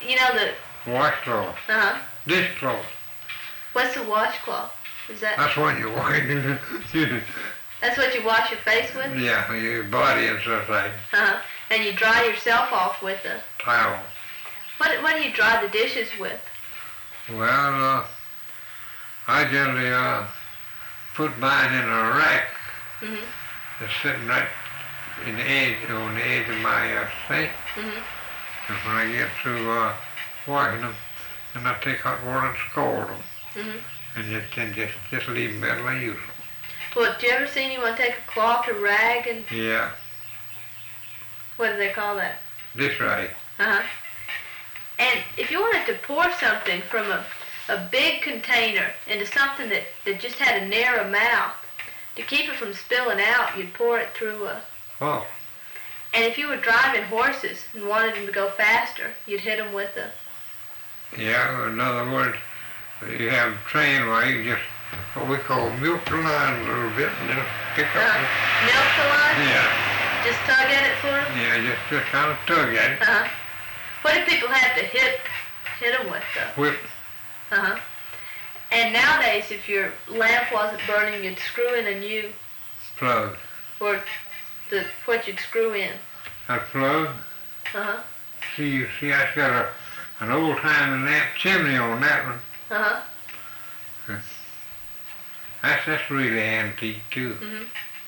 You know the... Washcloth. Uh-huh. Dishcloth. What's a washcloth? Is that... That's what you wash. That's what you wash your face with? Yeah, your body and stuff like. Uh-huh. And you dry yourself off with a... Towel. What do you dry the dishes with? Well, I generally put mine in a rack. Mm-hmm. It's sitting right on the edge of my sink. Mm-hmm. And when I get through washing them, then I take hot water and scald them. Mm-hmm. And just leave them as I use them. Well, do you ever see anyone take a cloth or rag and... Yeah. What do they call that? Dish rag. Uh-huh. And if you wanted to pour something from a big container into something that just had a narrow mouth, to keep it from spilling out, you'd pour it through a... Oh. And if you were driving horses and wanted them to go faster, you'd hit them with a... Yeah, in other words, you have a train where you just, what we call milk the line a little bit and then pick up. Milk the line? Yeah. Just tug at it for them? Yeah, just kind of tug at it. Uh-huh. What do people have to hit them with, though? Whip. Uh-huh. And nowadays, if your lamp wasn't burning, you'd screw in a new... Plug. Or what you'd screw in. A plug? Uh-huh. See, I've got an old-time lamp chimney on that one. Uh-huh. That's really antique, too. Mm-hmm.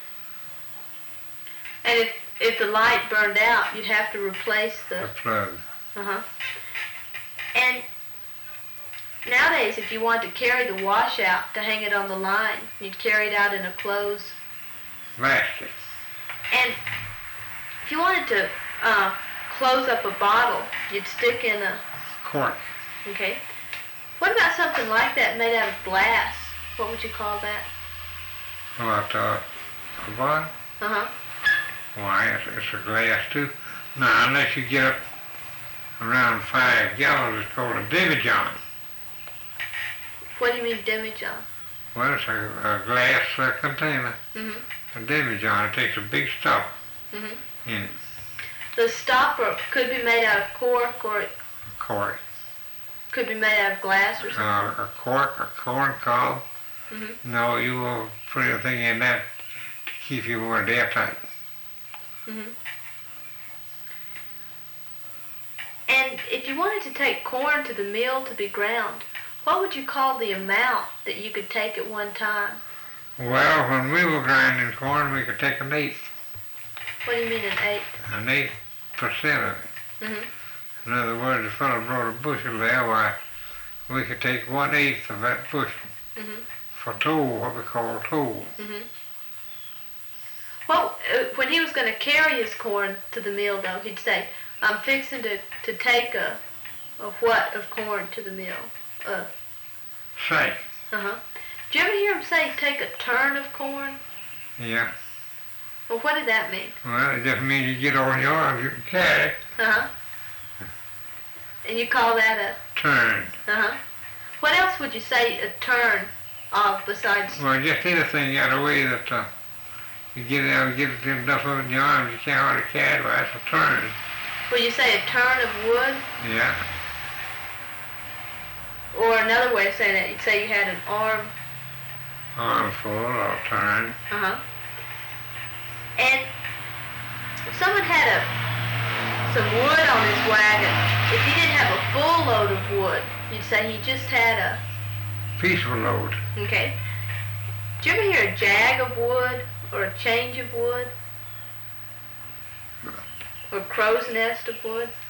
And if the light burned out, you'd have to replace the plug. Uh-huh. And nowadays, if you want to carry the washout to hang it on the line, you'd carry it out in a closed basket. And if you wanted to close up a bottle, you'd stick in a cork. Okay. What about something like that made out of glass? What would you call that? What, a bottle? Uh-huh. Why, it's a glass too. Now, unless you get up around 5 gallons, it's called a demijohn. What do you mean demijohn? Well, it's a glass container. Mm-hmm. A demijohn, it takes a big stopper mm-hmm. in it. The stopper could be made out of cork or... Cork. Could be made out of glass or something? A cork, a corn cob. Mm-hmm. No, you will put anything in that to keep you more airtight. Mm-hmm. And if you wanted to take corn to the mill to be ground, what would you call the amount that you could take at one time? Well, when we were grinding corn, we could take 1/8. What do you mean 1/8? 1/8% of it. Mm-hmm. In other words, if a fellow brought a bushel there, why, we could take 1/8 of that bushel mm-hmm. for toll, what we call toll. Mm-hmm. Well, when he was going to carry his corn to the mill, though, he'd say, I'm fixing to take a what of corn to the mill? Say. Uh-huh. Did you ever hear him say, take a turn of corn? Yeah. Well, what did that mean? Well, it just means you get on your arms, you can carry. Uh-huh. And you call that a... Turn. Uh-huh. What else would you say a turn of besides... Well, just anything got a way that you get it out, get it enough of it in your arms, you can't hardly carry it, well, that's a turn. Would you say a turn of wood? Yeah. Or another way of saying that, you'd say you had an arm... Armful or turn. Uh-huh. And if someone had some wood on his wagon, if he didn't have a full load of wood, you'd say he just had a... Piece of a load. Okay. Did you ever hear a jag of wood or a change of wood? Or a crow's nest of wood?